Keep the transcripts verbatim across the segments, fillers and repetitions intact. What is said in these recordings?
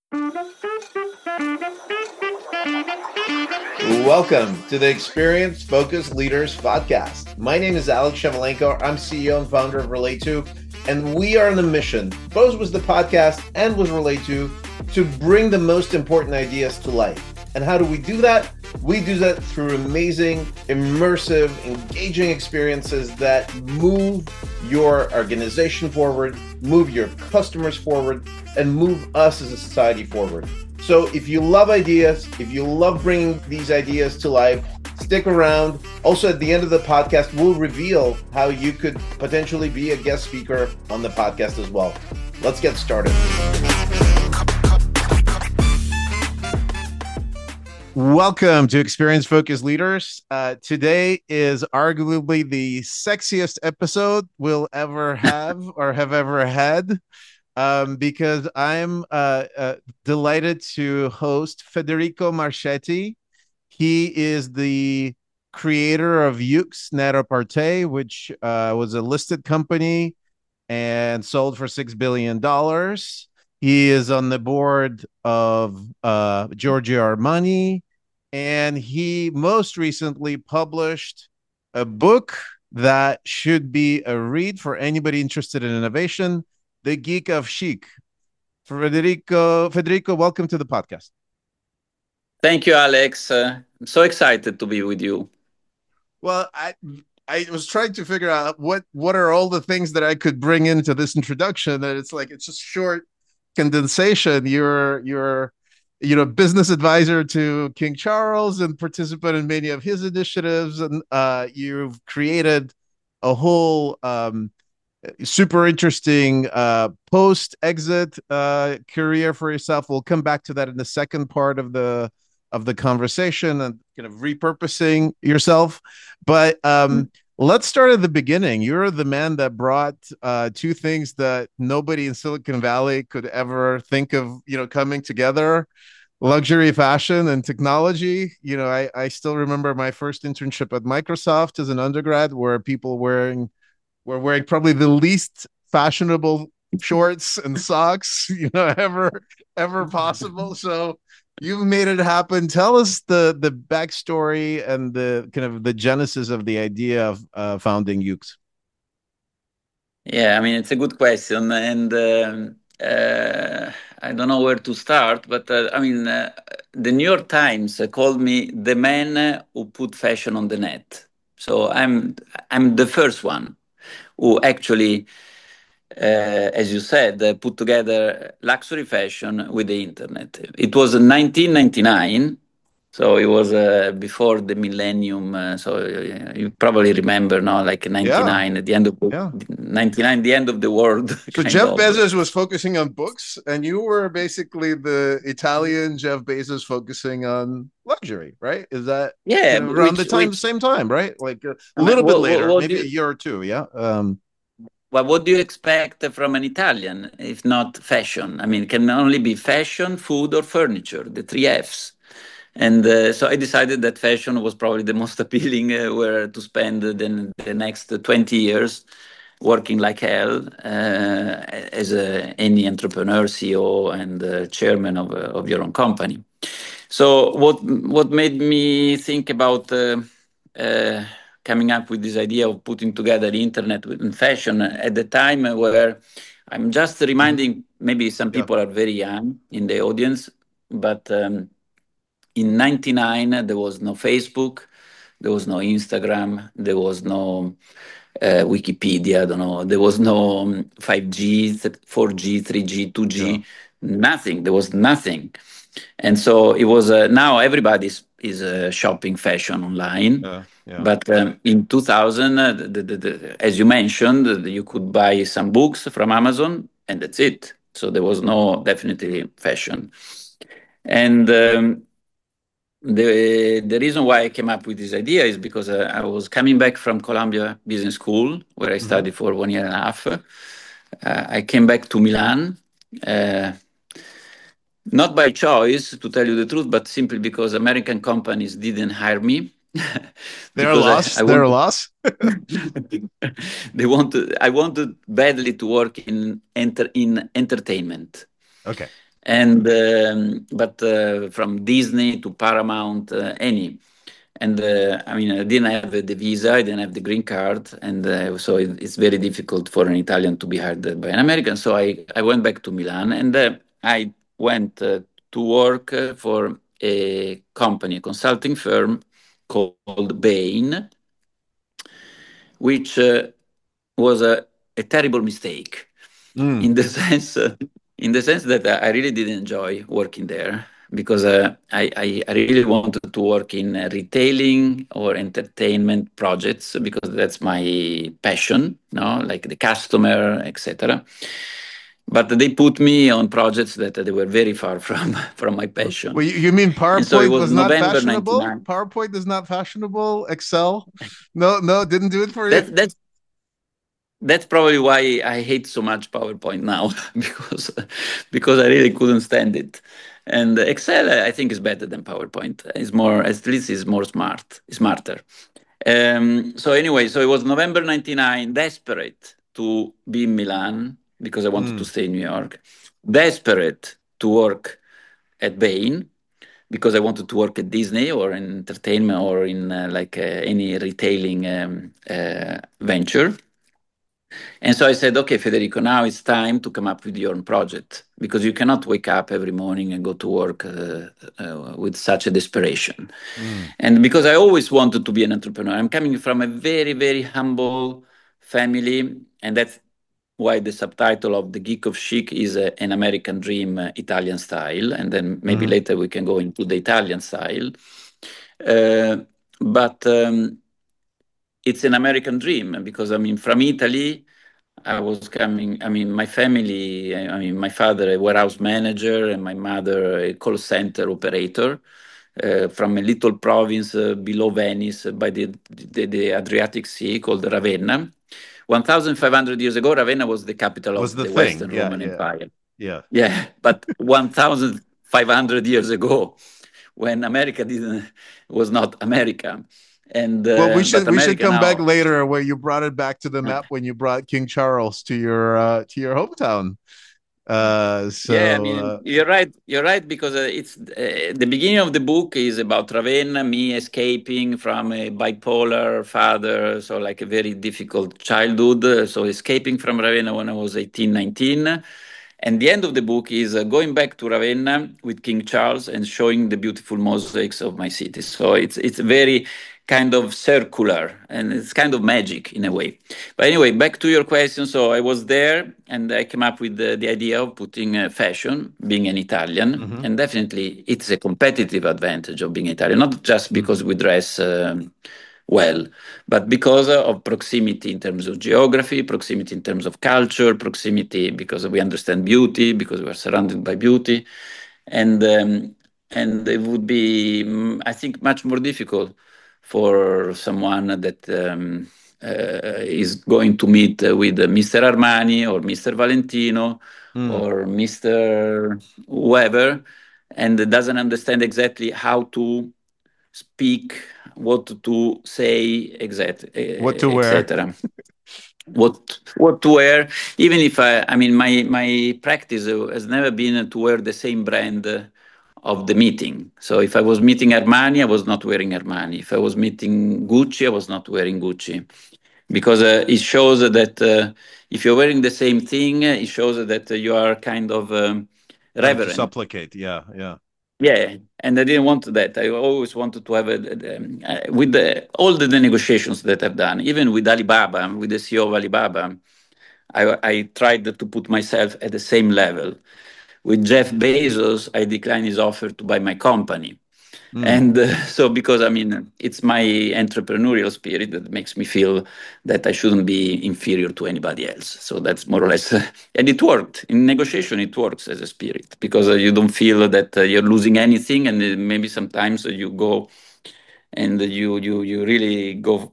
Welcome to the Experience Focused Leaders podcast. My name is Alex Shevelenko. I'm C E O and founder of Relate2, and we are on a mission, both with the podcast and with Relate2, to bring the most important ideas to life. And how do we do that? We do that through amazing, immersive, engaging experiences that move your organization forward, move your customers forward, and move us as a society forward. So if you love ideas, if you love bringing these ideas to life, stick around. Also, at the end of the podcast, we'll reveal how you could potentially be a guest speaker on the podcast as well. Let's get started. Welcome to Experience Focused Leaders. Uh, today is arguably the sexiest episode we'll ever have or have ever had. Um, because I'm uh, uh, delighted to host Federico Marchetti. He is the creator of Yoox Net-a-Porter, which uh, was a listed company and sold for six billion dollars. He is on the board of uh, Giorgio Armani, and he most recently published a book that should be a read for anybody interested in innovation, The Geek of Chic. Federico, Federico, welcome to the podcast. Thank you, Alex. Uh, I'm so excited to be with you. Well, I I was trying to figure out what what are all the things that I could bring into this introduction, and it's like it's just short condensation. You're you're you know business advisor to King Charles and participant in many of his initiatives, and uh, you've created a whole um, super interesting uh, post-exit uh, career for yourself. We'll come back to that in the second part of the of the conversation and kind of repurposing yourself. But um, mm-hmm. let's start at the beginning. You're the man that brought uh, two things that nobody in Silicon Valley could ever think of, you know, coming together: luxury fashion and technology. You know, I, I still remember my first internship at Microsoft as an undergrad, where people wearing We're wearing probably the least fashionable shorts and socks, you know, ever, ever possible. So you've made it happen. Tell us the the backstory and the kind of the genesis of the idea of uh, founding Yoox. Yeah, I mean, it's a good question. And um, uh, I don't know where to start, but uh, I mean, uh, the New York Times called me the man who put fashion on the net. So I'm I'm the first one who actually, uh, as you said, uh, put together luxury fashion with the internet. It was in nineteen ninety-nine, so it was uh, before the millennium. Uh, so uh, you probably remember, no, like ninety-nine, yeah. At the end of the, yeah. ninety-nine, the end of the world. So Jeff of. Bezos was focusing on books, and you were basically the Italian Jeff Bezos focusing on luxury, right? Is that yeah you know, around which, the time, which, same time, right? Like a, a little what, bit later, what, what maybe you, a year or two, yeah. Um, well, what do you expect from an Italian if not fashion? I mean, it can only be fashion, food, or furniture, the three Fs. And uh, so I decided that fashion was probably the most appealing, uh, where to spend the, the next twenty years working like hell uh, as a, any entrepreneur, C E O, and uh, chairman of, uh, of your own company. So what what made me think about uh, uh, coming up with this idea of putting together the internet and fashion at the time where I'm just reminding, maybe some people yeah. are very young in the audience, but um, in ninety-nine, there was no Facebook, there was no Instagram, there was no uh, Wikipedia, I don't know, there was no five G, four G, three G, two G, yeah. nothing. There was nothing. And so it was, uh, now everybody is, is uh, shopping fashion online. Uh, yeah. But um, in two thousand, uh, the, the, the, as you mentioned, you could buy some books from Amazon and that's it. So there was no definitely fashion. And um, The the reason why I came up with this idea is because uh, I was coming back from Columbia Business School, where I studied mm-hmm. for one year and a half. Uh, I came back to Milan, uh, not by choice, to tell you the truth, but simply because American companies didn't hire me. They're a loss. I, I They're wanted, a loss. they wanted. I wanted badly to work in enter in entertainment. Okay. and um, but uh, from Disney to Paramount, uh, any. And uh, I mean, I didn't have the visa, I didn't have the green card, and uh, so it, it's very difficult for an Italian to be hired by an American. So I, I went back to Milan, and uh, I went uh, to work uh, for a company, a consulting firm called Bain, which uh, was a, a terrible mistake Mm. in the sense uh, in the sense that I really did enjoy working there because uh, I, I I really wanted to work in uh, retailing or entertainment projects because that's my passion, no, like the customer, et cetera. But they put me on projects that they were very far from from my passion, Well, you, you mean and so it PowerPoint was was not November fashionable? 'ninety-nine. PowerPoint is not fashionable. Excel, no, no, didn't do it for you. That's that's that's probably why I hate so much PowerPoint now because because I really couldn't stand it. And Excel, I think, is better than PowerPoint. It's more, at least, is more smart, smarter. Um, so anyway, so it was November 'ninety-nine, desperate to be in Milan because I wanted to Mm. stay in New York, desperate to work at Bain because I wanted to work at Disney or in entertainment or in uh, like uh, any retailing um, uh, venture. And so I said, okay, Federico, now it's time to come up with your own project because you cannot wake up every morning and go to work uh, uh, with such a desperation. Mm. And because I always wanted to be an entrepreneur, I'm coming from a very, very humble family. And that's why the subtitle of The Geek of Chic is uh, an American dream, uh, Italian style. And then maybe Mm-hmm. later we can go into the Italian style. Uh, but um, it's an American dream because I mean, from Italy, I was coming, I mean, my family, I mean, my father, a warehouse manager, and my mother, a call center operator uh, from a little province uh, below Venice uh, by the, the, the Adriatic Sea called Ravenna. fifteen hundred years ago, Ravenna was the capital Was of the the thing. Western Yeah, Roman yeah, Empire. yeah. Yeah, but fifteen hundred years ago, when America didn't was not America, and Well, we uh, should but we should America come back now. later where you brought it back to the map when you brought King Charles to your uh, to your hometown. Uh, Yeah, I so mean, uh, you're right. You're right because uh, it's uh, the beginning of the book is about Ravenna, me escaping from a bipolar father, so like a very difficult childhood. uh, So escaping from Ravenna when I was eighteen, nineteen. And the end of the book is uh, going back to Ravenna with King Charles and showing the beautiful mosaics of my city. So it's it's very kind of circular and it's kind of magic in a way. But anyway, back to your question. So I was there and I came up with the, the idea of putting uh, fashion, being an Italian, mhm, and definitely it's a competitive advantage of being Italian, not just mm, because we dress. Um, well, but because of proximity in terms of geography, proximity in terms of culture, proximity because we understand beauty, because we are surrounded by beauty, and um, and it would be, mm, I think, much more difficult for someone that um, uh, is going to meet uh, with uh, mister Armani or mister Valentino mm. or mister whoever, and doesn't understand exactly how to speak, what to say, exact, What to wear? et cetera. What what to wear? Even if I, I mean, my my practice has never been to wear the same brand uh, of the meeting. So if I was meeting Armani, I was not wearing Armani. If I was meeting Gucci, I was not wearing Gucci, because uh, it shows that uh, if you're wearing the same thing, uh, it shows that uh, you are kind of um, Trying to reverent. supplicate. Yeah, yeah. Yeah, and I didn't want that. I always wanted to have a, um, uh, with the, all the, the negotiations that I've done, even with Alibaba, with the C E O of Alibaba, I, I tried to put myself at the same level. With Jeff Bezos, I declined his offer to buy my company. Mm. And uh, so, because I mean, it's my entrepreneurial spirit that makes me feel that I shouldn't be inferior to anybody else. So that's more or less, and it worked. In negotiation, it works as a spirit because uh, you don't feel that uh, you're losing anything, and uh, maybe sometimes you go and you you you really go.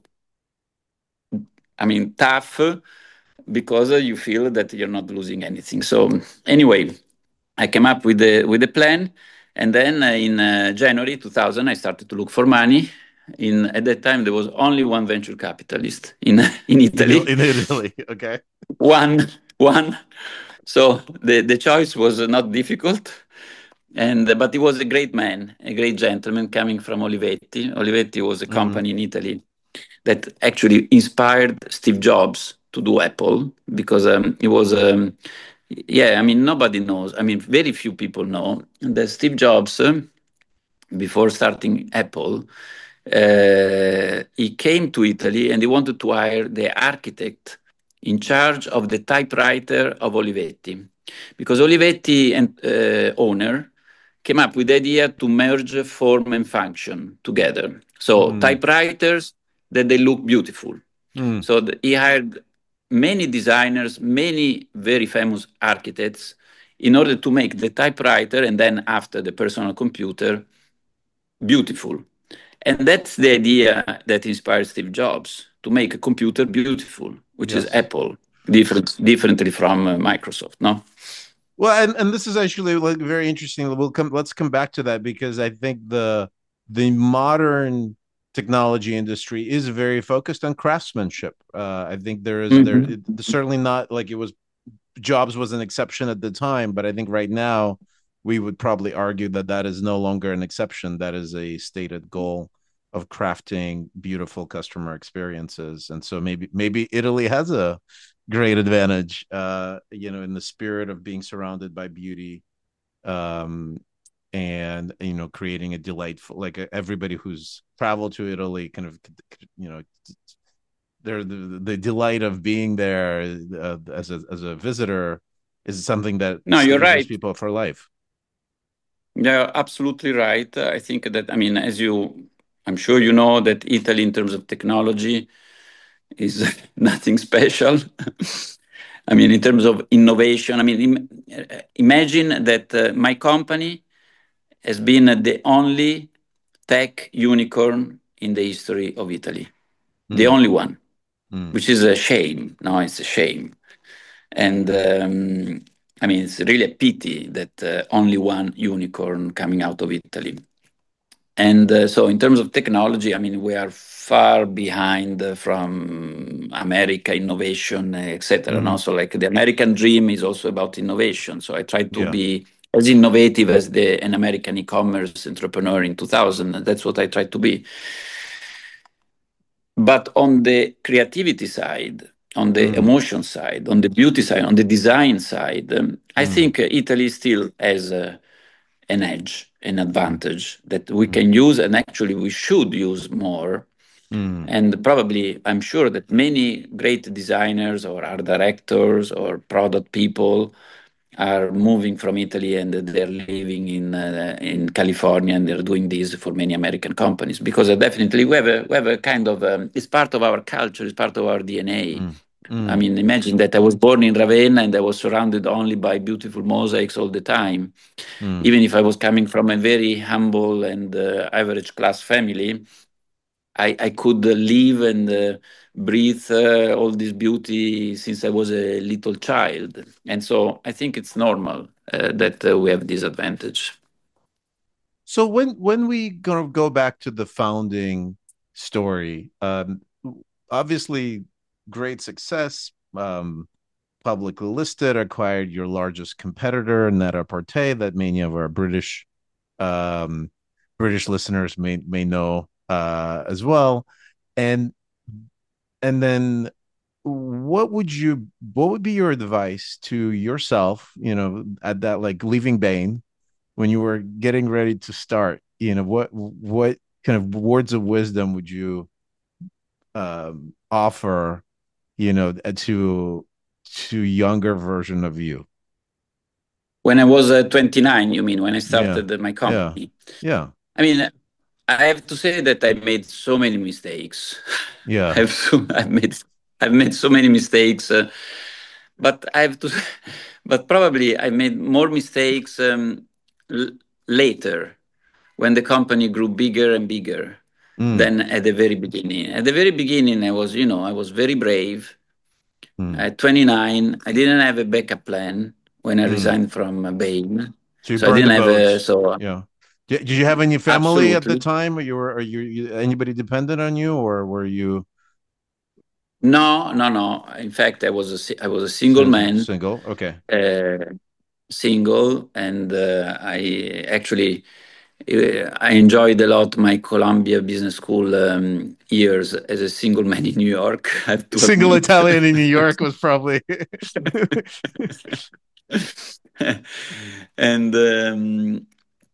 I mean, tough because uh, you feel that you're not losing anything. So anyway, I came up with the with the plan, and then uh, in uh, January two thousand, I started to look for money. In at that time, there was only one venture capitalist in in In Italy. in Italy. Okay. One, one. So the the choice was not difficult. And but he was a great man, a great gentleman coming from Olivetti. Olivetti was a Mm-hmm. company in Italy that actually inspired Steve Jobs to do Apple because um, it was, um, yeah, I mean, nobody knows. I mean, very few people know that Steve Jobs, um, before starting Apple, uh, he came to Italy and he wanted to hire the architect in charge of the typewriter of Olivetti because Olivetti and uh, owner came up with the idea to merge form and function together. So Mm-hmm. typewriters that they look beautiful. Mm-hmm. So the, he hired many designers, many very famous architects in order to make the typewriter and then after the personal computer beautiful. And that's the idea that inspired Steve Jobs to make a computer beautiful, which is Yes. Apple, different differently from uh, Microsoft. No. Well, and and this is actually like very interesting. We'll come. Let's come back to that because I think the the modern technology industry is very focused on craftsmanship. Uh, I think there is there Mhm. it, certainly not like it was Jobs was an exception at the time, but I think right now we would probably argue that that is no longer an exception. That is a stated goal of crafting beautiful customer experiences. And so maybe maybe Italy has a great advantage, uh, you know, in the spirit of being surrounded by beauty, um, and you know, creating a delightful like everybody who's traveled to Italy kind of you know they're the, the delight of being there uh, as a as a visitor is something that No, you're stays with right. people for life. Yeah, absolutely right. Uh, I think that, I mean, as you, I'm sure you know that Italy, in terms of technology, is nothing special. I mean, in terms of innovation, I mean, im- uh, imagine that uh, my company has been the only tech unicorn in the history of Italy, the Mm, only one, mm, which is a shame. No, it's a shame. And um, I mean, it's really a pity that uh, only one unicorn coming out of Italy. And uh, so, in terms of technology, I mean, we are far behind uh, from America innovation, et cetera. mm-hmm. No? So, like the American dream is also about innovation. So, I try to Yeah. be as innovative as the an American e-commerce entrepreneur in two thousand. That's what I try to be. But on the creativity side, on the Mm, emotion side, on the beauty side, on the design side, um, I mm, think uh, Italy still has uh, an edge, an mm, advantage that we mm, can use, and actually we should use more. mm, And probably, I'm sure that many great designers or art directors or product people are moving from Italy and they're living in uh, in California and they're doing this for many American companies because uh, definitely we have a we have a kind of um, it's part of our culture, it's part of our D N A. mm, I mm, mean, imagine that I was born in Ravenna and I was surrounded only by beautiful mosaics all the time. mm. Even if I was coming from a very humble and uh, average class family, I, I could uh, live and uh, breathe uh, all this beauty since I was a little child. And so I think it's normal uh, that uh, we have this advantage. So when when we gonna go back to the founding story, um, obviously great success, um, publicly listed, acquired your largest competitor, Net-a-Porter, that many of our British um, British listeners may may know uh, as well. And and then what would you what would be your advice to yourself, you know, at that like leaving Bain when you were getting ready to start? You know, what what kind of words of wisdom would you um, offer, you know, to to younger version of you? When I was uh, twenty-nine, you mean, when I Yeah, started uh, my yeah, company? yeah, I mean, I have to say that I made so many mistakes. yeah. I've so, I've made I've made so many mistakes, uh, but I have to. But probably I made more mistakes um, l- later when the company grew bigger and bigger Mm, than at the very beginning. At the very beginning, I was, you know, I was very brave. mm, At twenty-nine, I didn't have a backup plan when I mm. resigned from uh, Bain, So you so I burned the didn't have a boats. so Yeah. Did, did you have any family at the absolutely. time? Or you were, are you, you anybody dependent on you, or were you No, no, no. In fact, I was a si- I was a single single? man. Single? Okay. Uh, single, and uh, I actually uh, I enjoyed a lot my Columbia Business School um, years as a single man in New York. I have to Single admit. Italian in New York was probably and um,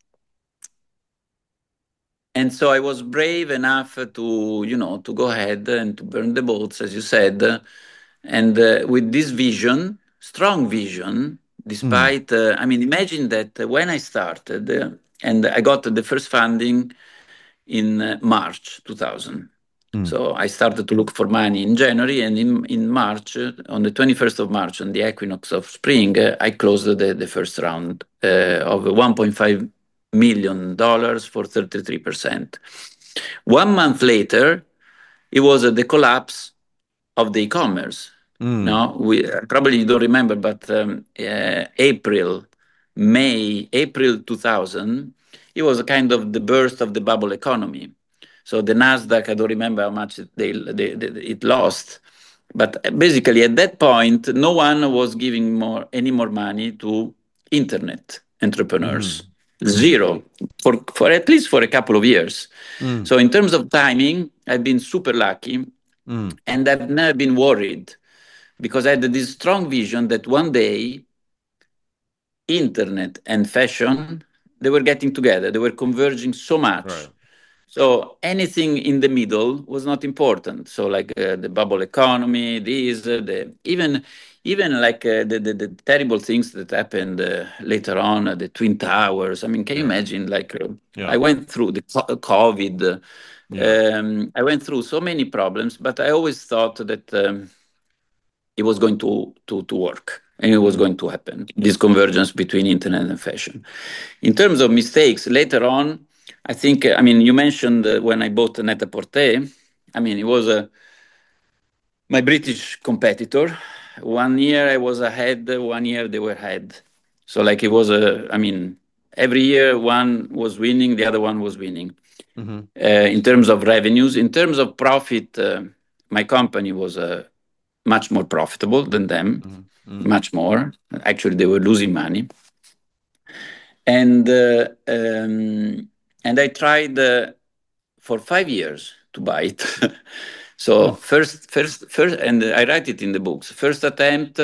and so I was brave enough to, you know, to go ahead and to burn the boats, as you said, and uh, with this vision, strong vision. Mm, Despite, uh, I mean, imagine that when I started, uh, and I got the first funding in uh, March two thousand. mm, So I started to look for money in January, and in, in March, uh, on the twenty-first of March, on the equinox of spring, uh, I closed the, the first round uh, of one point five million dollars for thirty-three percent. One month later, it was uh, the collapse of the e-commerce. mm, No, we uh, probably you don't remember, but um, uh, April, May, April two thousand, it was a kind of the birth of the bubble economy. So the Nasdaq, I don't remember how much they, they, they, it lost, but basically at that point, no one was giving more any more money to internet entrepreneurs. mm, mm, Zero for for at least for a couple of years. mm, So in terms of timing, I've been super lucky, mm, and I've never been worried because I had this strong vision that one day internet and fashion, they were getting together, they were converging so right. much. So anything in the middle was not important. So like uh, the bubble economy, this, uh, the even even like uh, the, the the terrible things that happened uh, later on, uh, the twin towers. I mean, can you Yeah. imagine? Like uh, I Yeah. went through the co- COVID. uh, Yeah. Um, I went through so many problems, but I always thought that um, it was going to, to, to work and it was Mm, going to happen, this convergence between internet and fashion. In terms of mistakes, later on, I think, I mean, you mentioned uh, when I bought Net-a-Porter, I mean, it was a, my British competitor. One year I was ahead, one year they were ahead. So, like, it was a, I mean, every year one was winning, the other one was winning. mm-hmm, Uh, in terms of revenues, in terms of profit, uh, my company was uh, much more profitable than them, mm, mm, much more. Actually, they were losing money, and uh, um, and I tried uh, for five years to buy it. So mm, first, first, first, and I write it in the books. First attempt,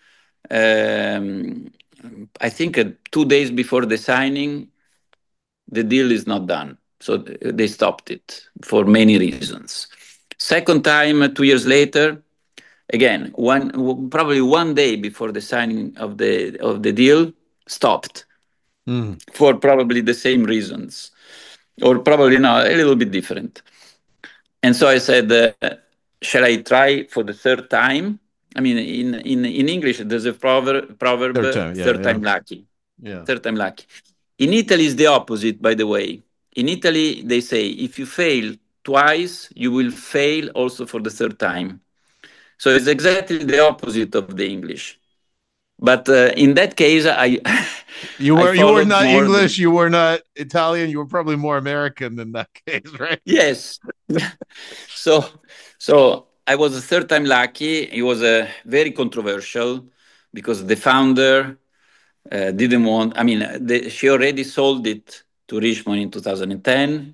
um, I think uh, two days before the signing, the deal is not done. So they stopped it for many reasons. Second time, uh, two years later, again, one probably one day before the signing of the of the deal, stopped mm, for probably the same reasons, or probably not, a little bit different. And so I said, uh, shall I try for the third time? I mean, in in in English, there's a proverb, proverb, third uh, time. Yeah. third Yeah. time lucky. Yeah. Third time lucky. In Italy, is the opposite, by the way. In Italy, they say if you fail twice, you will fail also for the third time. So it's exactly the opposite of the English. But uh, in that case, I You I were you were followed not more English. the You were not Italian. You were probably more American than that case, right? yes. So so I was a third time lucky. It was a very controversial because the founder uh, didn't want. I mean, the, she already sold it to Richmond in two thousand ten,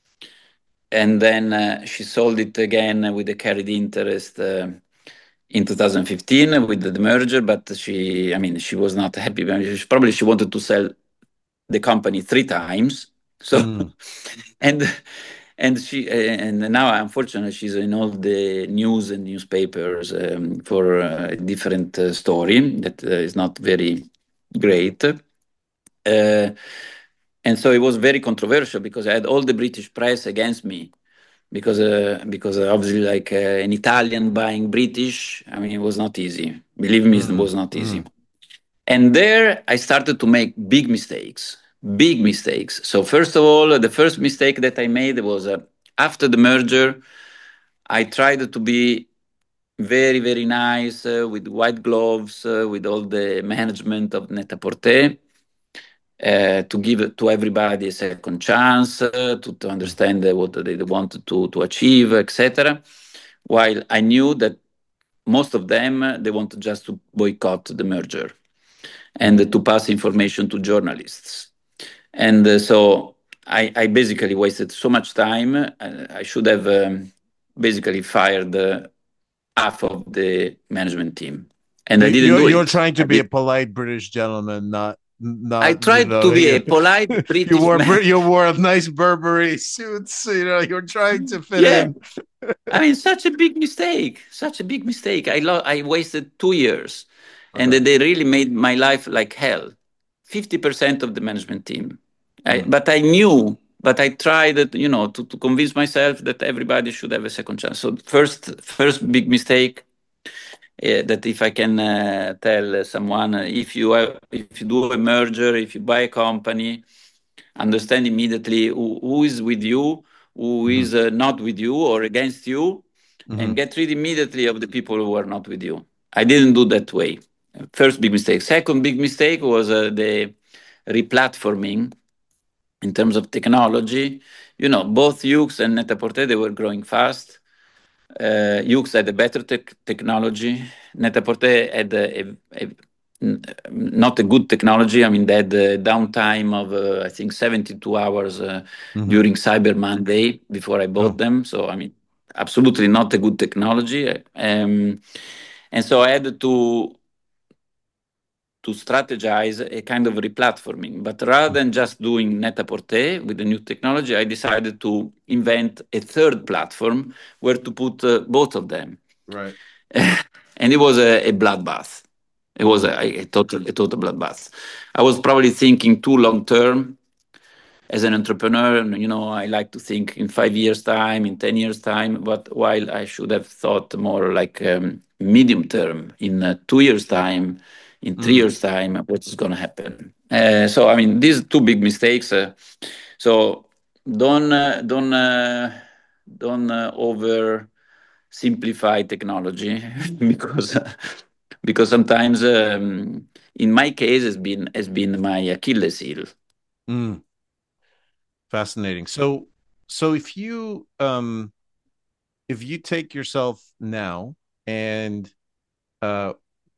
and then uh, she sold it again with the carried interest. Uh, in two thousand fifteen with the merger, but she, I mean, she was not happy. I mean, she, probably she wanted to sell the company three times. So, Mm, and and she and now unfortunately she's in all the news and newspapers um, for a different uh, story that uh, is not very great. Uh, and so it was very controversial because I had all the British press against me because uh, because uh, obviously like uh, an Italian buying British, I mean it was not easy. Believe me, it mm, was not easy. mm, And there I started to make big mistakes, big mistakes. So first of all, the first mistake that I made was uh, after the merger, I tried to be very very nice uh, with white gloves uh, with all the management of Net-a-Porter uh, to give to everybody a second chance uh, to, to mm, understand uh, what they wanted to, to achieve, et cetera. While I knew that most of them uh, they wanted just to boycott the merger. and to pass information to journalists. And uh, so I, I basically wasted so much time. Uh, I should have um, basically fired uh, half of the management team, and I You didn't you're do you're it. trying to I be did. a polite British gentleman, not I not you tried know to be you a polite you British wore man. you wore nice Burberry suits. You know, you're trying to fit Yeah, in. I mean, such a big mistake. Such a big mistake. I lo- I wasted two years, and Okay. they really made my life like hell. Fifty percent of the management team. I, Mm, but I knew, but I tried, it, you know, to, to convince myself that everybody should have a second chance. So first, first big mistake uh, that if I can uh, tell someone, uh, if you have, if you do a merger, if you buy a company, understand immediately who, who is with you, who mhm, is uh, not with you or against you, and mhm, get rid immediately of the people who are not with you. I didn't do that way. First big mistake. Second big mistake was uh, the replatforming in terms of technology. You know, both Yux and Net-a-Porter, they were growing fast. Uh, Yux had a better tech technology. Net-a-Porter had a, a, a, not a good technology. I mean, they had a downtime of, uh, I think, seventy-two hours uh, mhm. during Cyber Monday before I bought Oh. them. So, I mean, absolutely not a good technology. Um, and so I had to to strategize a kind of replatforming. But rather than just doing Net-a-Porter with the new technology, I decided to invent a third platform where to put uh, both of them. Right. And it was a, a bloodbath. It was Mm, a, a total a total bloodbath. I was probably thinking too long term as an entrepreneur. And, you know, I like to think in five years' time, in ten years' time. But while I should have thought more like um, medium term, in uh, two years' time, in three mm, years' time, what is going to happen? Uh, so, I mean, these two big mistakes. Uh, so don't uh, don't uh, don't uh, over simplify technology because because sometimes um, in my case has been has been my Achilles heel. mm. Fascinating. So so if you um if you take yourself now and uh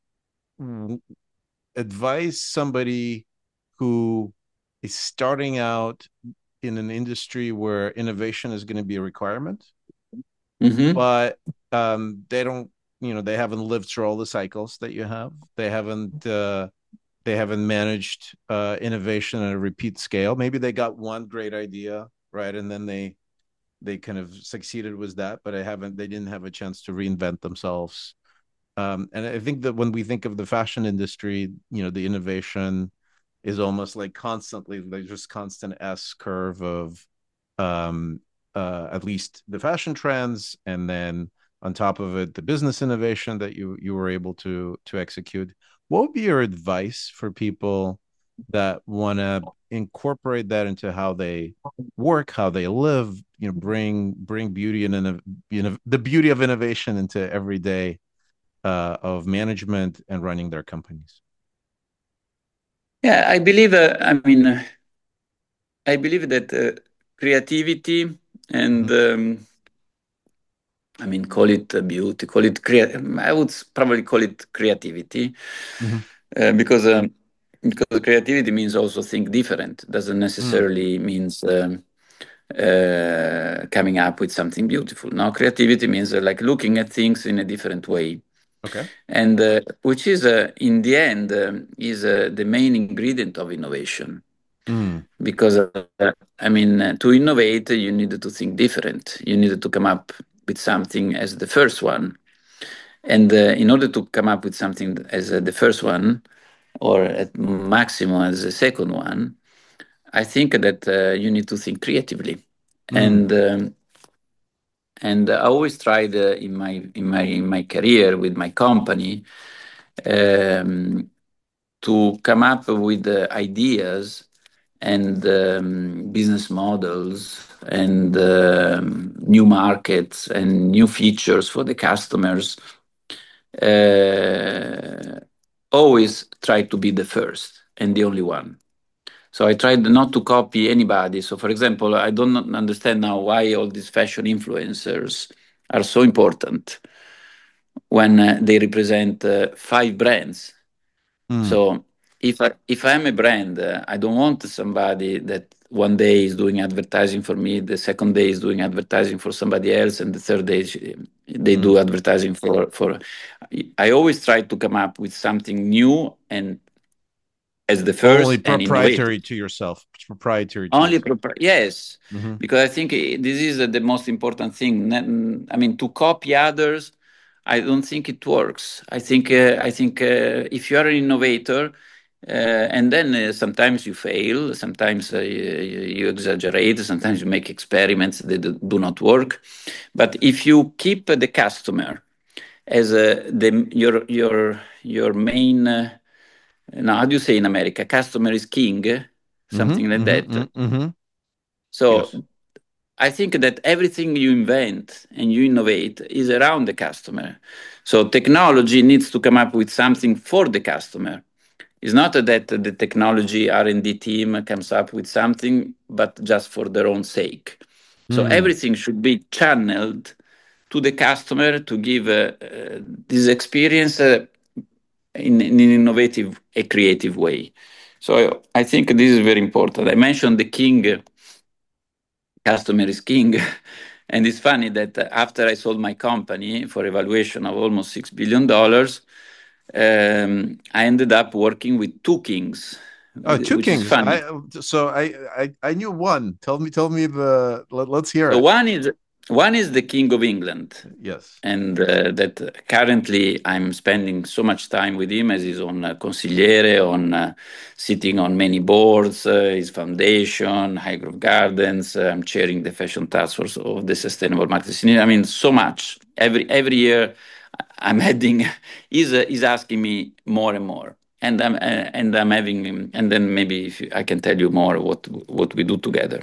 w- advise somebody who is starting out in an industry where innovation is going to be a requirement, Hmm. but um, they don't, you know, they haven't lived through all the cycles that you have. They haven't, uh, they haven't managed uh, innovation at a repeat scale. Maybe they got one great idea, right, and then they they kind of succeeded with that, but I haven't. They didn't have a chance to reinvent themselves. Um, and I think that when we think of the fashion industry, you know, the innovation is almost like constantly like just constant S curve of um uh at least the fashion trends, and then on top of it the business innovation that you you were able to to execute. What would be your advice for people that want to incorporate that into how they work, how they live, you know, bring bring beauty and you know the beauty of innovation into everyday uh, of management and running their companies? Yeah, I believe. Uh, I mean, uh, I believe that uh, creativity Mm-hmm. and um, I mean, call it uh, beauty, call it crea- I would s- probably call it creativity, Mm-hmm. uh, because um, because creativity means also think different. Doesn't Mm. necessarily means um, uh, coming up with something beautiful. No, creativity means uh, like looking at things in a different way, Okay. and uh, which is uh, in the end um, is uh, the main ingredient of innovation. Mm. Because uh, I mean, uh, to innovate, you need to think different. You need to come up with something as the first one, and uh, in order to come up with something as uh, the first one, or at maximum as the second one, I think that uh, you need to think creatively, Mm. and um, and I always tried uh, in my in my in my career with my company um, to come up with uh, ideas and um, business models and um, new markets and new features for the customers. Uh, always try to be the first and the only one. So I tried not to copy anybody. So, for example, I don't understand now why all these fashion influencers are so important when uh, they represent uh, five brands. Mm. So if I if I'm a brand, uh, I don't want somebody that one day is doing advertising for me, the second day is doing advertising for somebody else, and the third day sh- they do Mm. advertising for for. I always try to come up with something new and as the Only first and innovative. proprietary to yourself. It's proprietary to Only yourself. prepare, yes, Hmm. because I think i- this is uh, the most important thing. N- I mean, to copy others, I don't think it works. I think uh, I think uh, if you are an innovator, uh, and then uh, sometimes you fail, sometimes uh, you, you exaggerate, sometimes you make experiments that do do not work. But if you keep the customer as uh, the your your your main, uh, now how do you say in America? Customer is king, Hmm. something like that. Hmm. Hmm. Yes. So I think that everything you invent and you innovate is around the customer. So technology needs to come up with something for the customer. It's not that the technology R and D team comes up with something, but just for their own sake. So Mm. everything should be channeled to the customer to give uh, uh, this experience uh, in, in an innovative, a creative way. So I think this is very important. I mentioned the king, customer is king. And it's funny that after I sold my company for a valuation of almost six billion dollars, um, I ended up working with two kings, Oh, Two which is Kings. funny. I so I I I knew one. Tell me, tell me the. Let, let's hear So it. one is one is the King of England, Yes. and uh, that currently I'm spending so much time with him as he's on uh, consigliere, on uh, sitting on many boards, uh, his foundation, Highgrove Gardens. Uh, I'm chairing the fashion task force of the Sustainable Marketing. I mean, so much. Every every year, I'm adding. He's uh, he's asking me more and more. And I'm uh, and I'm having, and then maybe if you, I can tell you more what what we do together.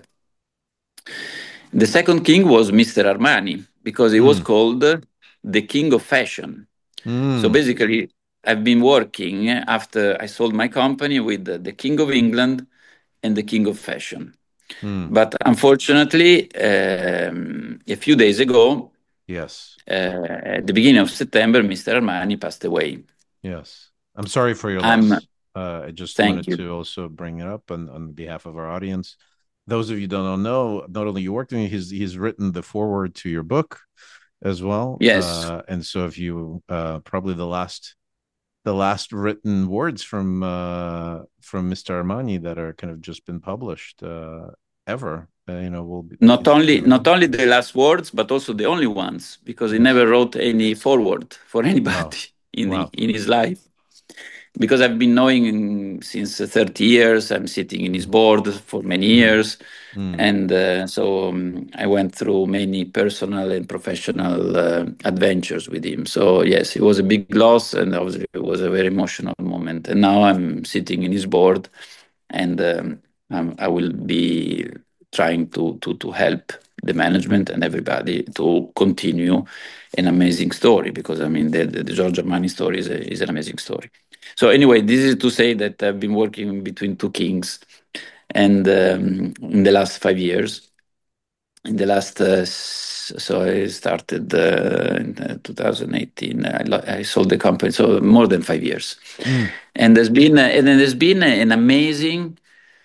The second king was mister Armani because he was Mm. called the king of fashion. So Mm. basically, I've been working after I sold my company with the, the king of England and the king of fashion. Mm. But unfortunately, um, a few days ago, Yes. uh, at the beginning of September, mister Armani passed away. Yes. I'm sorry for your I'm, loss. Uh, I just thank wanted you. to also bring it up on, on behalf of our audience. Those of you who don't know, not only you worked with me, he's he's written the foreword to your book as well. Yes, Uh, and so if you uh, probably the last the last written words from uh, from mister Armani that are kind of just been published uh, ever, uh, you know, will be not is only your not book. only the last words, but also the only ones, because he Yes. never wrote any foreword for Wow. anybody in the, Wow. in his life. Because I've been knowing him since thirty years. I'm sitting in his Mm. board for many Mm. years. Mm. And uh, so um, I went through many personal and professional uh, adventures with him. So, yes, it was a big loss, and obviously it was a very emotional moment. And now I'm sitting in his board, and um, I'm, I will be trying to, to, to help the management and everybody to continue an amazing story, because I mean, the, the, the Giorgio Armani story is, a, is an amazing story. So anyway, this is to say that I've been working between two kings, and um, in the last five years, in the last, uh, s- so I started uh, in uh, two thousand eighteen. I, lo- I sold the company, so more than five years, Mm. and there's been uh, and then there's been an amazing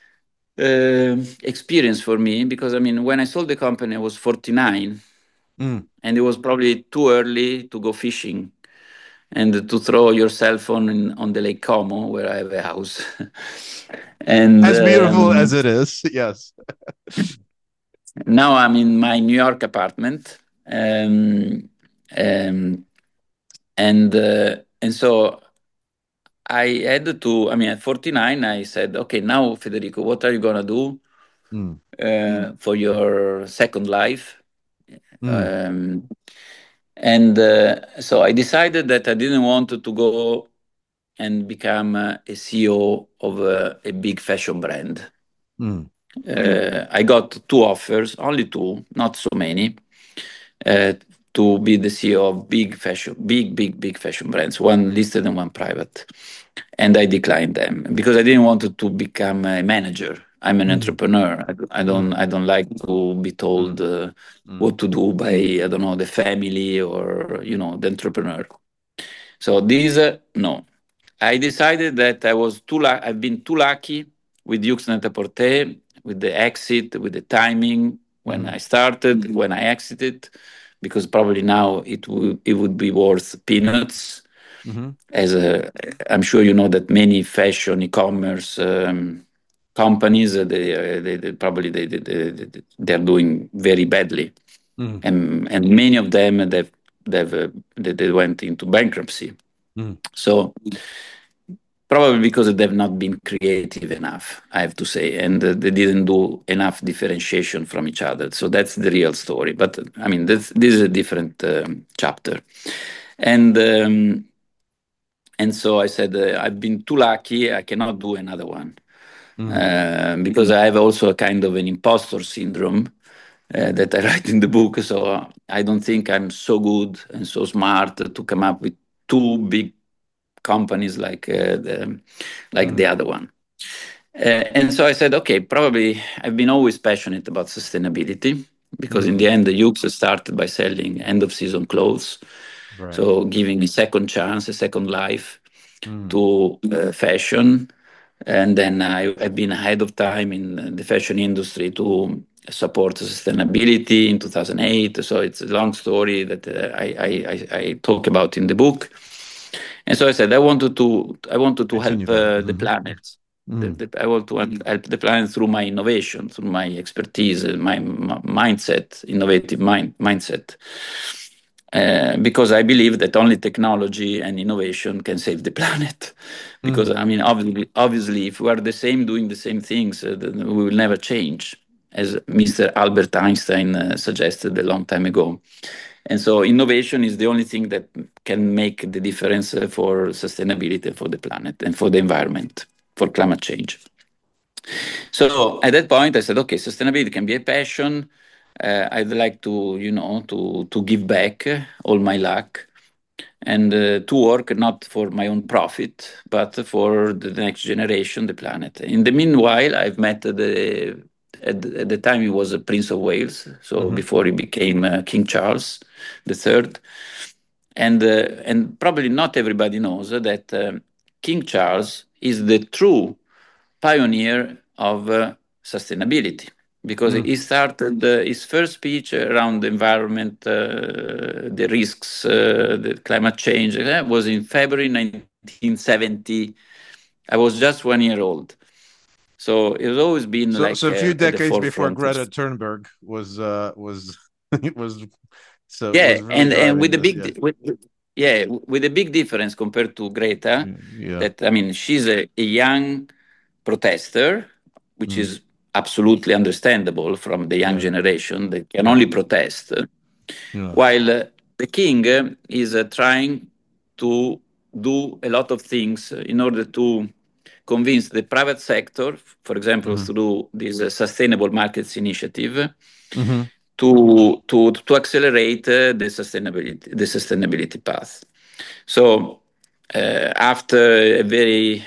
uh, experience for me, because I mean, when I sold the company, I was forty-nine, Mm. and it was probably too early to go fishing and to throw your cell phone in, on the Lake Como, where I have a house. and As beautiful um, as it is, yes. Now I'm in my New York apartment, um, um, and uh, and so I had to. I mean, at forty-nine, I said, "Okay, now Federico, what are you gonna do Mm. uh, for your second life?" Mm. Um, and uh, so I decided that I didn't want to go and become uh, a C E O of a, a big fashion brand. Mm. Uh, I got two offers, only two, not so many, uh, to be the C E O of big fashion, big, big, big fashion brands, one listed and one private. And I declined them because I didn't want to become a manager. I'm an Mm. entrepreneur. I, I don't. Mm. I don't like to be told Mm. uh, Mm. what to do by, I don't know, the family or you know the entrepreneur. So these uh, no. I decided that I was too lu- I've been too lucky with Yux Net-a-Porter, with the exit, with the timing when Mm-hmm. I started, when I exited, because probably now it would it would be worth peanuts. Mm-hmm. As a, I'm sure you know that many fashion e-commerce um, companies uh, they, uh, they, they probably they, they, they they're doing very badly, Mm-hmm. and and many of them they've they've uh, they, they went into bankruptcy. Mm-hmm. So probably because they've not been creative enough, I have to say, and uh, they didn't do enough differentiation from each other. So that's the real story. But uh, I mean, this this is a different um, chapter, and um, and so I said uh, I've been too lucky. I cannot do another one Mm-hmm. uh, because I have also a kind of an imposter syndrome. Uh, that I write in the book, so uh, I don't think I'm so good and so smart to come up with two big companies like uh, the like Mm-hmm. the other one. Uh, and so I said, okay, probably I've been always passionate about sustainability because in Mm-hmm. the end, the Yux started by selling end of season clothes, Right. so giving a second chance, a second life Mm-hmm. to uh, fashion. And then I, I've been ahead of time in the fashion industry to support sustainability in two thousand eight. So it's a long story that uh, I, I, I, I talk about in the book. And so I said, I wanted to, I wanted to Continue help that. uh, the Mm-hmm. planet. The, Mm-hmm. the, I want to help the planet through my innovation, through my expertise, uh, my, my mindset, innovative mind, mindset. Uh, because I believe that only technology and innovation can save the planet. Because Mm-hmm. I mean, obviously, obviously, if we are the same doing the same things, uh, then we will never change, as Mister Albert Einstein uh, suggested a long time ago. And so, innovation is the only thing that can make the difference uh, for sustainability for the planet and for the environment, for climate change. So at that point, I said, okay, sustainability can be a passion. Uh, I'd like to, you know, to to give back uh, all my luck and uh, to work not for my own profit, but for the next generation, the planet. In the meanwhile, I've met the at, the- at the time he was a Prince of Wales, so Mm-hmm. before he became uh, King Charles the Third, and uh, and probably not everybody knows that um King Charles is the true pioneer of uh, sustainability because Mm-hmm. he started uh, his first speech around the environment, uh, the risks, uh, the climate change uh, was in February nineteen seventy. I was just one year old. So it's always been So, like so a few uh, at the decades before forefront of. Greta Thunberg was uh was was so Yeah, was really and and with driving the this. big Yeah. di- with, yeah with the big difference compared to Greta, Yeah. that I mean she's a, a young protester, which Mm. is absolutely understandable from the young Yeah. generation. They can Yeah. only protest, Yeah. while uh, the king uh, is uh, trying to do a lot of things uh, in order to convince the private sector, for example, Mm-hmm. through this uh, sustainable markets initiative, Mm-hmm. to to to accelerate uh, the sustainability the sustainability path. So uh, after a very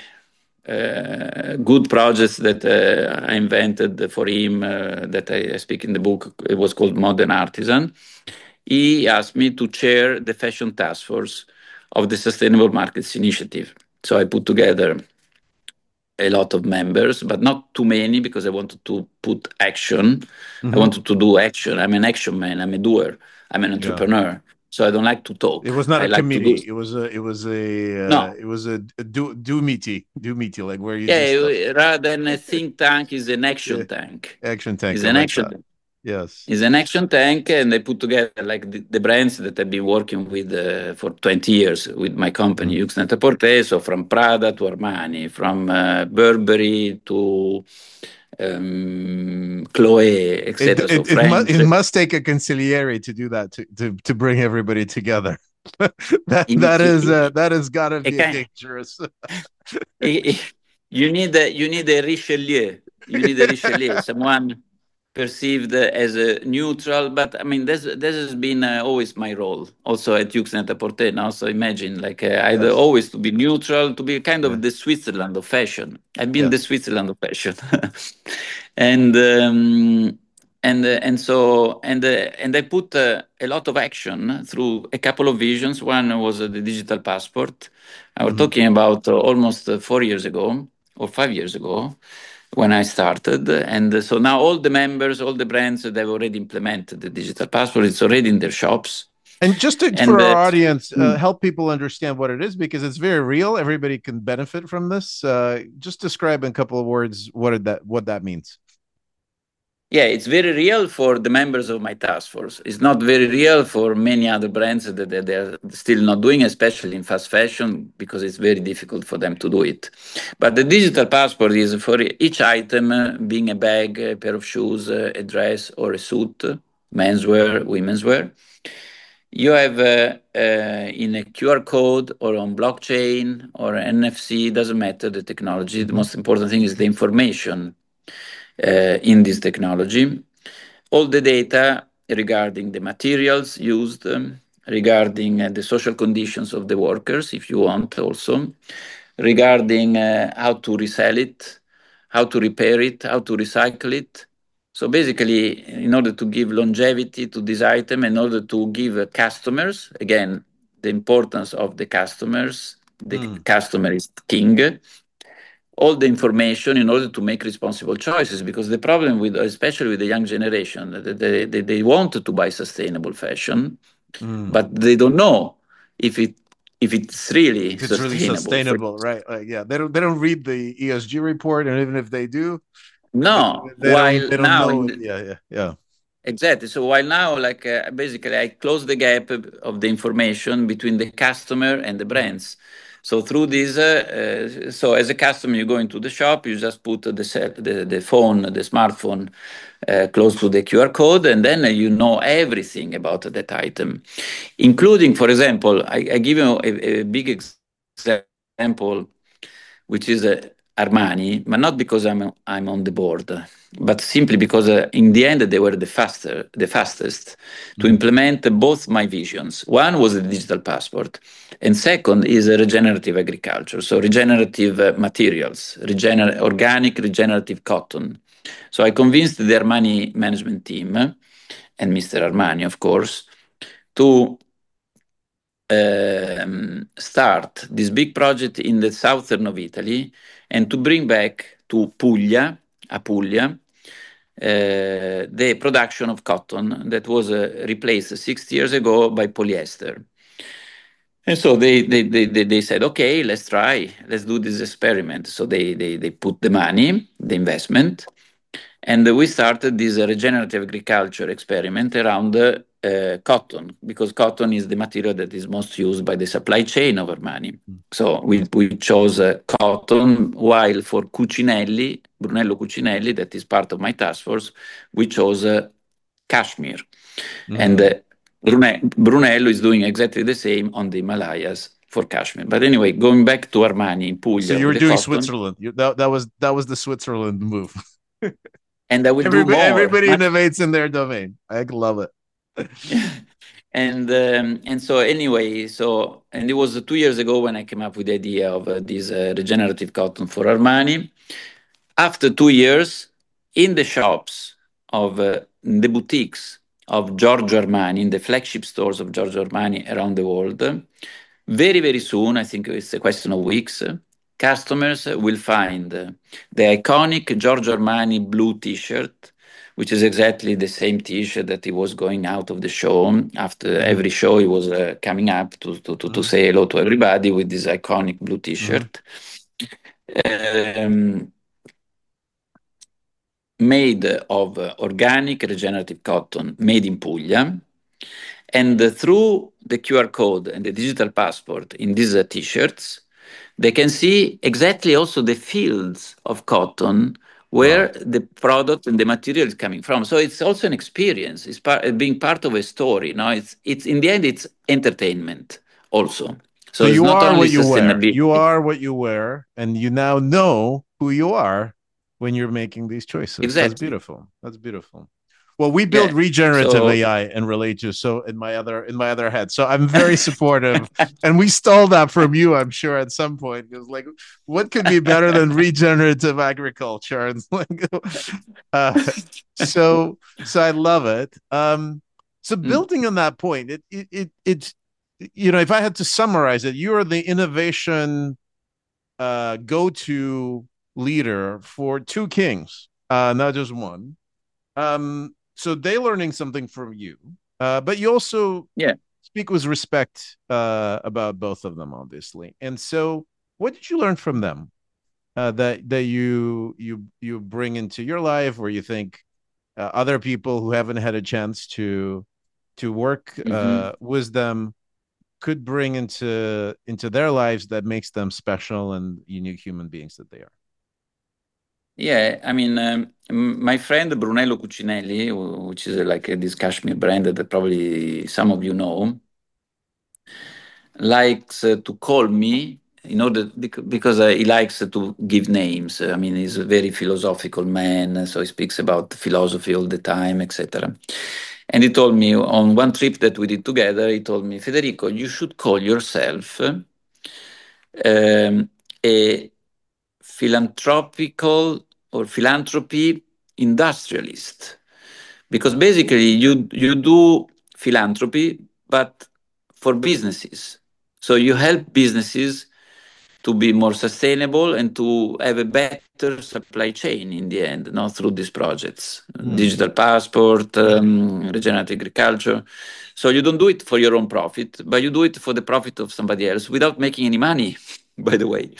uh, good project that uh, I invented for him, uh, that I, I speak in the book, it was called Modern Artisan. He asked me to chair the fashion task force of the Sustainable Markets Initiative. So I put together a lot of members, but not too many because I wanted to put action. I Mm-hmm. wanted to do action. I'm an action man. I'm a doer. I'm an Yeah. entrepreneur. So I don't like to It talk. was not I a like to do. committee. It was a it was a uh, No, it was a, a do do meaty do meaty like where you do stuff. yeah, rather than a think tank, is an Yeah. action tank. Action tank. Is I an like action that. tank. Yes. Is an action tank, and they put together like the, the brands that I've been working with uh, for twenty years with my company, Mm-hmm. Yux Net-a-Porter. So from Prada to Armani, from uh, Burberry to um, Chloe, It et cetera. So it it must French. it must take a consigliere to do that to to to bring everybody together. that In, that in, is uh, that has got to in, be a dangerous. you need a, you need a Richelieu. You need a Richelieu, someone perceived as a neutral. But I mean, this this has been uh, always my role, also at Yux Net-a-Porter. Now, so imagine, like uh, I'd Yes. always to be neutral, to be kind Yeah. of the Switzerland of fashion. I've been the Yes. Switzerland of fashion, and um, and uh, and so and uh, and I put uh, a lot of action through a couple of visions. One was uh, the digital passport, I was Mm-hmm. talking about uh, almost uh, four years ago or five years ago when I started. And uh, so now all the members, all the brands, they've already implemented the digital passport. It's already in their shops. And just to, for And uh, our audience, uh, mm, help people understand what it is because it's very real. Everybody can benefit from this. Uh, just describe in a couple of words what it, that what that means. yeah, it's very real for the members of my task force. It's not very real for many other brands that, that they're still not doing, especially in fast fashion, because it's very difficult for them to do it. But the digital passport is for each item, uh, being a bag, a pair of shoes, uh, a dress, or a suit, menswear, women's wear. You have uh, uh, in a Q R code or on blockchain or N F C, doesn't matter the technology. The Mm-hmm. most important thing is the information uh, in this technology. All the data regarding the materials used, um, regarding uh, the social conditions of the workers, if you want, also, regarding uh, how to resell it, how to repair it, how to recycle it. So basically, in order to give longevity to this item, in order to give uh, customers, again, the importance of the customers, the Mm. customer is king, all the information in order to make responsible choices, because the problem with, especially with the young generation, they, they, they want to buy sustainable fashion, Mm. but they don't know if it if it's really If it's really sustainable for. sustainable, right? Like, yeah, they don't they don't read the E S G report, and even if they do, they, No, they don't while they don't now know in it. the, Yeah, yeah, yeah. exactly. So while now, like uh, basically, I close the gap of the information between the customer and the Mm. brands. So through this, uh, uh, so as a customer, you go into the shop, you just put the cell, the, the phone, the smartphone, uh, close to the Q R code, and then uh, you know everything about that item, including, for example, I, I give you a, a big example, which is uh, Armani, but not because I'm I'm on the board, but simply because uh, in the end they were the faster, the fastest to Mm. implement both my visions. One was the digital passport, and second is uh, regenerative agriculture, so regenerative uh, materials, regener- organic regenerative cotton. So I convinced the Armani management team and mister Armani, of course, to um, start this big project in the southern of Italy and to bring back to Puglia, Apulia, uh, the production of cotton that was uh, replaced six years ago by polyester. And so they, they, they, they, they said, okay, let's try, let's do this experiment. So they, they, they put the money, the investment, and we started this uh, regenerative agriculture experiment around uh, uh, cotton, because cotton is the material that is most used by the supply chain of Armani. So we, we chose uh, cotton, while for Cucinelli, Brunello Cucinelli, that is part of my task force, we chose uh, cashmere. And Mm. uh, Brune- Brunello is doing exactly the same on the Himalayas for cashmere. But anyway, going back to Armani in So Puglia you with were the doing cotton, Switzerland. You, that that was that was the Switzerland move. and I will do Everybody more, everybody much. innovates in their domain. I love it. and um, and so anyway, so and it was uh, two years ago when I came up with the idea of uh, this uh, regenerative cotton for Armani. After two years, in the shops of uh, the boutiques of Giorgio Armani, in the flagship stores of Giorgio Armani around the world, very very soon, I think it's a question of weeks, customers will find uh, the iconic Giorgio Armani blue T-shirt, which is exactly the same T-shirt that he was going out of the show. After Mm-hmm. every show, he was uh, coming up to, to, to, to Mm-hmm. say hello to everybody with this iconic blue Mm-hmm. T-shirt. Um, Made of uh, organic regenerative cotton made in Puglia. And uh, through the Q R code and the digital passport in these uh, T-shirts, they can see exactly also the fields of cotton where Wow. the product and the material is coming from. So it's also an experience. It's part, being part of a story. No, it's it's in the end it's entertainment also. So So it's you not are only what you wear. sustainability. You are what you wear, and you now know who you are when you're making these choices. That's Exactly. beautiful. That's beautiful. Well, we build Yeah. regenerative So A I and Religio, so in my other in my other head. So I'm very supportive, and we stole that from you, I'm sure, at some point. Because like, what could be better than regenerative agriculture? And like, uh, so so I love it. Um, so mm, building on that point, it it it it's you know, if I had to summarize it, you are the innovation uh, go-to leader for two kings, uh, not just one. Um, so they learning something from you, uh, but you also Yeah. speak with respect uh, about both of them, obviously. And so, what did you learn from them uh, that that you you you bring into your life, where you think uh, other people who haven't had a chance to to work Hmm. uh, with them could bring into into their lives that makes them special and unique human beings that they are? Yeah, I mean, um, m- my friend Brunello Cucinelli, wh- which is uh, like uh, this cashmere brand that probably some of you know, likes uh, to call me in order bec- because uh, he likes to give names. I mean, he's a very philosophical man, so he speaks about philosophy all the time, et cetera. And he told me on one trip that we did together, he told me, Federico, you should call yourself um, a philanthropical or philanthropy industrialist, because basically you you do philanthropy but for businesses, so you help businesses to be more sustainable and to have a better supply chain in the end, not through these projects, Mm, digital passport, um, regenerative agriculture. So you don't do it for your own profit, but you do it for the profit of somebody else without making any money, by the way,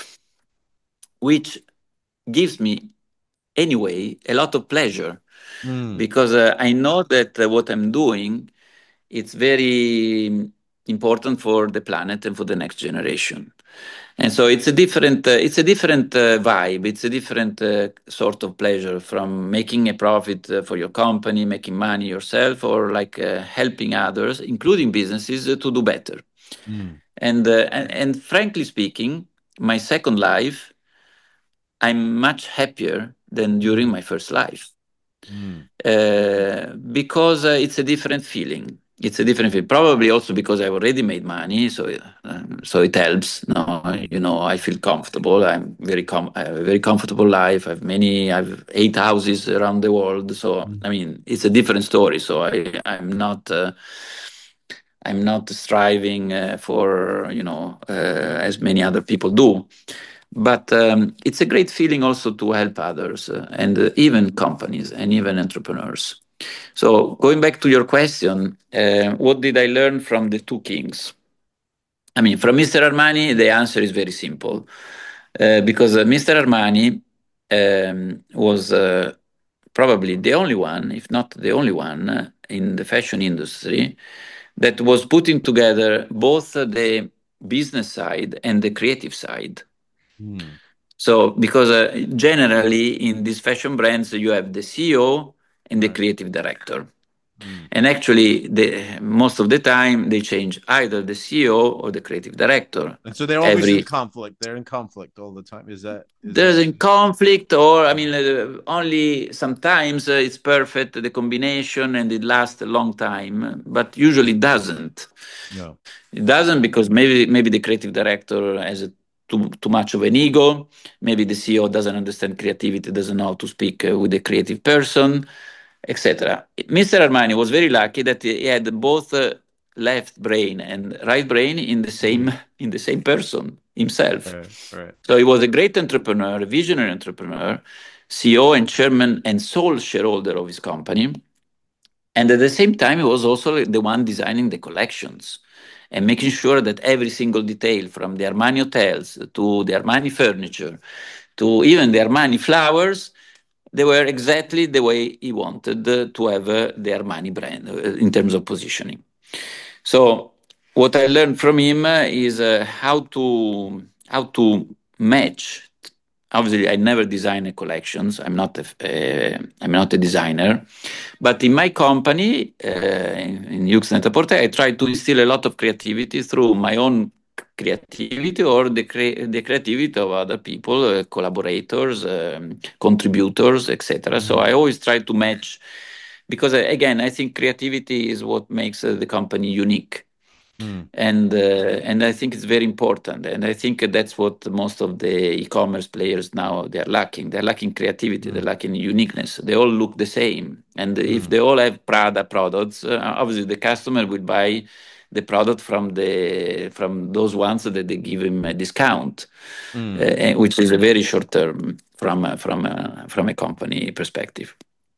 which gives me anyway a lot of pleasure, mm, because uh, I know that uh, what I'm doing, it's very important for the planet and for the next generation. And so it's a different uh, it's a different uh, vibe. It's a different uh, sort of pleasure from making a profit uh, for your company, making money yourself, or like uh, helping others, including businesses, uh, to do better. mm, And, uh, and and frankly speaking, my second life, I'm much happier than during mm, my first life, mm, uh, because uh, it's a different feeling. It's a different feeling. Probably also because I've already made money, so um, so it helps. No, you know, I feel comfortable. I'm very com. I have a very comfortable life. I've many. I've eight houses around the world. So mm, I mean, it's a different story. So I I'm not. Uh, I'm not striving uh, for, you know, uh, as many other people do. But um, it's a great feeling also to help others uh, and uh, even companies and even entrepreneurs. So going back to your question, uh, what did I learn from the two kings? I mean, from mister Armani, the answer is very simple, uh, because uh, mister Armani um, was uh, probably the only one, if not the only one, uh, in the fashion industry that was putting together both uh, the business side and the creative side. mm, So, because uh, generally in these fashion brands, you have the C E O and the right. creative director. Mm. And actually, the, most of the time, they change either the C E O or the creative director. And so they're always in Every conflict. They're in conflict all the time. Is that is that? there's a conflict, or I Mm. mean, uh, only sometimes uh, it's perfect the combination and it lasts a long time, but usually it doesn't. No. It doesn't because maybe maybe the creative director has a, too too much of an ego. Maybe the C E O doesn't understand creativity, doesn't know how to speak uh, with a creative person, et cetera. mister Armani was very lucky that he had both uh, left brain and right brain in the same Mm. in the same person himself. Right. Right. So he was a great entrepreneur, a visionary entrepreneur, C E O and chairman and sole shareholder of his company. And at the same time, he was also the one designing the collections and making sure that every single detail, from the Armani hotels to the Armani furniture to even the Armani flowers, they were exactly the way he wanted uh, to have uh, the Armani brand uh, in terms of positioning. So what I learned from him uh, is uh, how to how to match. Obviously, I never design a collections. I'm not a, uh, I'm not a designer, but in my company, uh, in, in Yux Net-a-Porter, I try to instill a lot of creativity through my own creativity or the, cre- the creativity of other people, uh, collaborators, um, contributors, et cetera. So Mm. I always try to match, because uh, again, I think creativity is what makes uh, the company unique. Mm. And uh, and I think it's very important, and I think that's what most of the e-commerce players now they're lacking. They're lacking creativity, they're Mm. lacking uniqueness. They all look the same, and if Mm. they all have Prada products, uh, obviously the customer will buy the product from the from those ones that they give him a discount, Mm. uh, which is a very short term from uh, from uh, from a company perspective.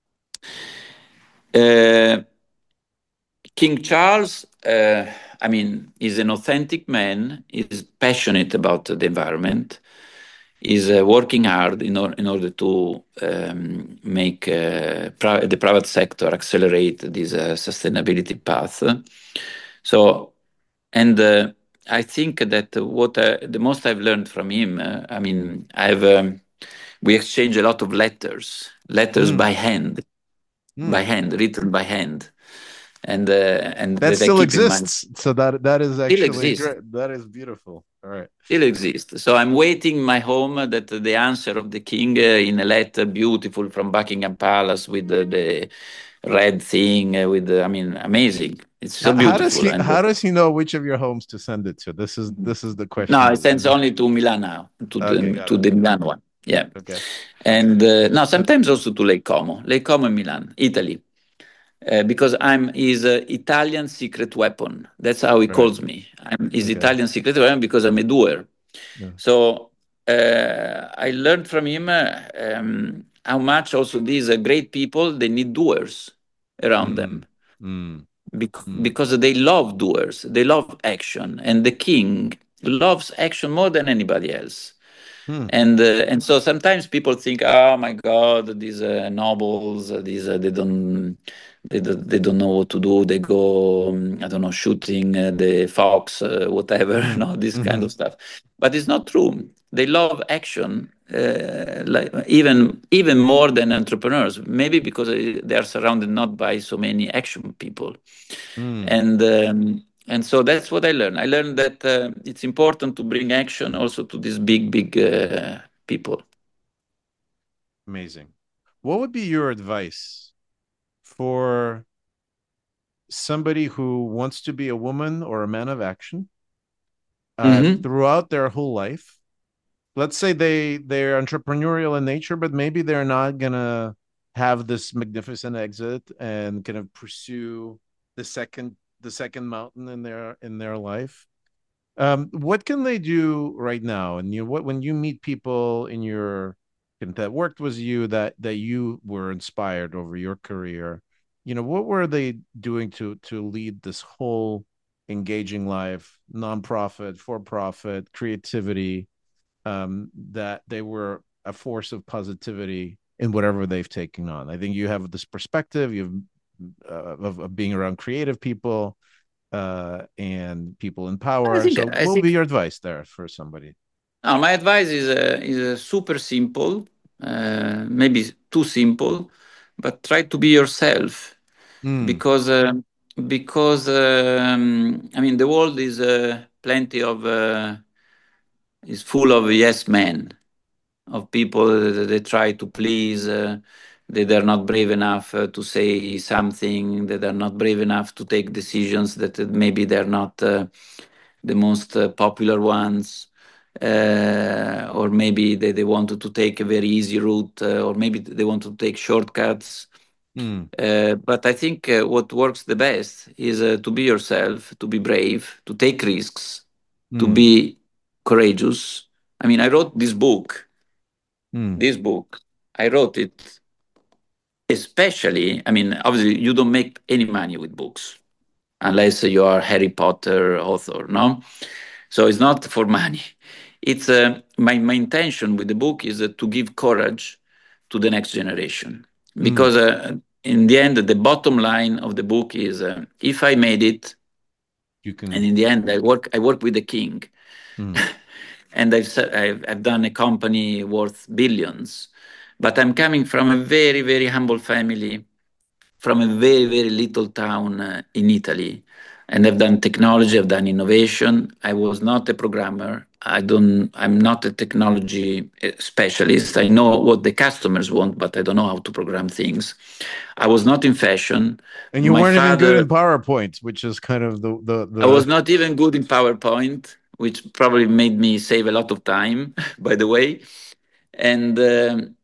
Uh, King Charles, uh, I mean, is an authentic man. Is passionate about the environment. Is uh, working hard in, or, in order to um, make uh, pri- the private sector accelerate this uh, sustainability path. So, and uh, I think that what I, the most I've learned from him, uh, I mean, I've um, we exchange a lot of letters, letters Mm. by hand, by Mm. hand, written by hand, and uh, and That that I still keep in mind. exists. So that that is Still actually exist. great. That is beautiful. All right. Still exist. So I'm waiting in my home that the answer of the king uh, in a letter, beautiful from Buckingham Palace with the, the red thing, uh, with the, I mean, amazing. It's so How, how does beautiful. he And uh, how does he know which of your homes to send it to? This is this is the no, question. it sends only to Milan now, to Okay, the got to it. the Milan one. Yeah, Okay. and uh, no, So sometimes also to Lake Como, Lake Como in Milan, Italy. Uh, because I'm his uh, Italian secret weapon. That's how he right. calls me. I'm his Okay. Italian secret weapon because I'm a doer. Yeah. So uh, I learned from him uh, um, how much also these uh, great people they need doers around Mm. them Mm. bec- Mm. because they love doers, they love action, and the king loves action more than anybody else. Mm. And uh, and so sometimes people think, oh my God, these uh, nobles, uh, these uh, they don't they, don't- they don't know what to do. They go, um, I don't know, shooting uh, the fox, uh, whatever, you Mm. know, this kind Mm-hmm. of stuff. But it's not true. They love action, uh, like even even more than entrepreneurs. Maybe because uh, they are surrounded not by so many action people, Mm. and um, and so that's what I learned. I learned that uh, it's important to bring action also to these big, big uh, people. Amazing. What would be your advice for somebody who wants to be a woman or a man of action uh, Hmm. throughout their whole life? Let's say they they're entrepreneurial in nature, but maybe they're not gonna have this magnificent exit and kind of pursue the second the second mountain in their in their life. Um, what can they do right now? And you what when you meet people in your that worked with you that that you were inspired over your career, you know, what were they doing to to lead this whole engaging life, nonprofit, for profit, creativity, um, that they were a force of positivity in whatever they've taken on. I think you have this perspective you have uh, of, of being around creative people uh, and people in I power. think So, I what would be think your advice there for somebody? no, my advice is uh, is uh, super simple, uh, maybe too simple, but try to be yourself Mm, because uh, because um, I mean the world is uh, plenty of uh, is full of yes men, of people that they try to please, uh, that they're not brave enough uh, to say something, that they're not brave enough to take decisions, that uh, maybe they're not uh, the most uh, popular ones, uh, or maybe they, they wanted to take a very easy route, uh, or maybe they want to take shortcuts. mm, Uh, but I think uh, what works the best is uh, to be yourself, to be brave, to take risks, to mm, be courageous. I mean, I wrote this book mm, this book, I wrote it especially, I mean, obviously, you don't make any money with books unless you are Harry Potter author, no? So it's not for money. It's uh, my, my intention with the book is uh, to give courage to the next generation. mm. Because uh, in the end, the bottom line of the book is uh, if I made it, You and can. in the end, I work, I work with the king, Mm, and I've, s- I've I've done a company worth billions, but I'm coming from a very very humble family, from a very very little town uh, in Italy, and I've done technology, I've done innovation. I was not a programmer. I don't. I'm not a technology uh, specialist. I know what the customers want, but I don't know how to program things. I was not in fashion. and you My weren't even good father in PowerPoint, which is kind of the the I was the. not even good in PowerPoint, which probably made me save a lot of time, by the way. And um,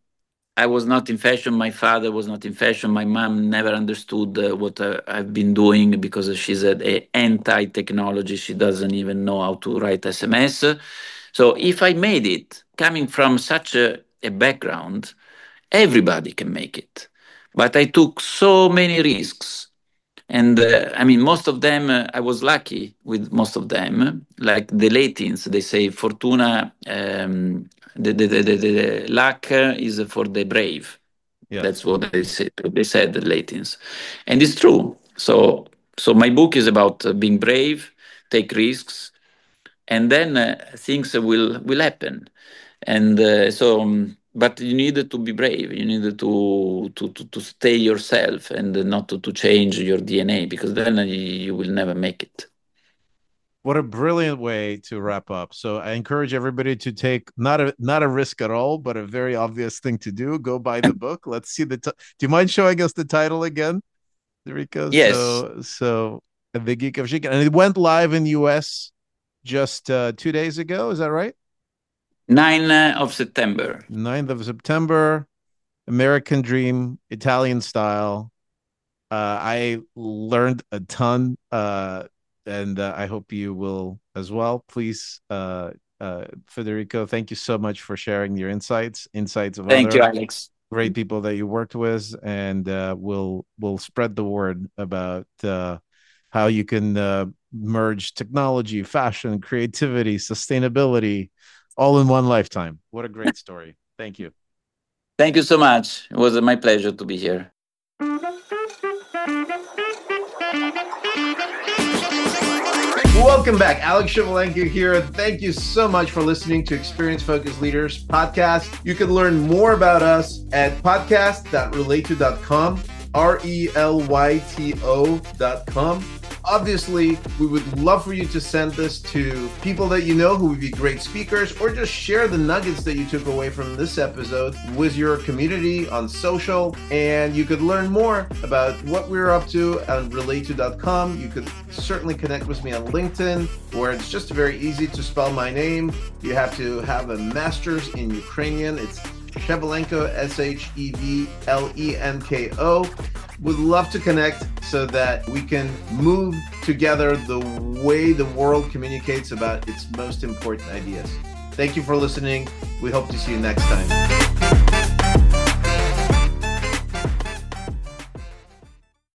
I was not in fashion. My father was not in fashion. My mom never understood uh, what uh, I've been doing because she's a, a anti-technology. She doesn't even know how to write S M S. So if I made it, coming from such a, a background, everybody can make it. But I took so many risks. And uh, I mean, most of them, uh, I was lucky with most of them. Like the Latins, they say, Fortuna, um, the, the, the, the, the luck uh, is for the brave. Yes. That's what they said. They said the Latins, and it's true. So, so my book is about uh, being brave, take risks, and then uh, things will will happen. And uh, so, um, but you needed to be brave. You needed to to to, to stay yourself and not to, to change your D N A, because then you, you will never make it. What a brilliant way to wrap up. So I encourage everybody to take not a not a risk at all, but a very obvious thing to do. Go buy the book. Let's see the. T- do you mind showing us the title again, Federico? Yes. So so The Geek of Chic, and it went live in the U S just uh, two days ago. Is that right? ninth of September. ninth of September. American Dream, Italian style. Uh, I learned a ton. Uh, and uh, I hope you will as well. Please, uh, uh, Federico, thank you so much for sharing your insights, insights of Thank other you, Alex. great people that you worked with, and uh, we'll we'll spread the word about uh, how you can uh, merge technology, fashion, creativity, sustainability, all in one lifetime. What a great story! Thank you. Thank you so much. It was my pleasure to be here. Welcome back. Alex Shevelenko here. Thank you so much for listening to Experience Focused Leaders podcast. You can learn more about us at podcast dot relato dot com, R E L Y T O dot com. Obviously, we would love for you to send this to people that you know who would be great speakers, or just share the nuggets that you took away from this episode with your community on social. And you could learn more about what we're up to on relato dot com. You could certainly connect with me on LinkedIn, where it's just very easy to spell my name. You have to have a master's in Ukrainian. It's Shevelenko, S H E V L E N K O. Would love to connect so that we can move together the way the world communicates about its most important ideas. Thank you for listening. We hope to see you next time.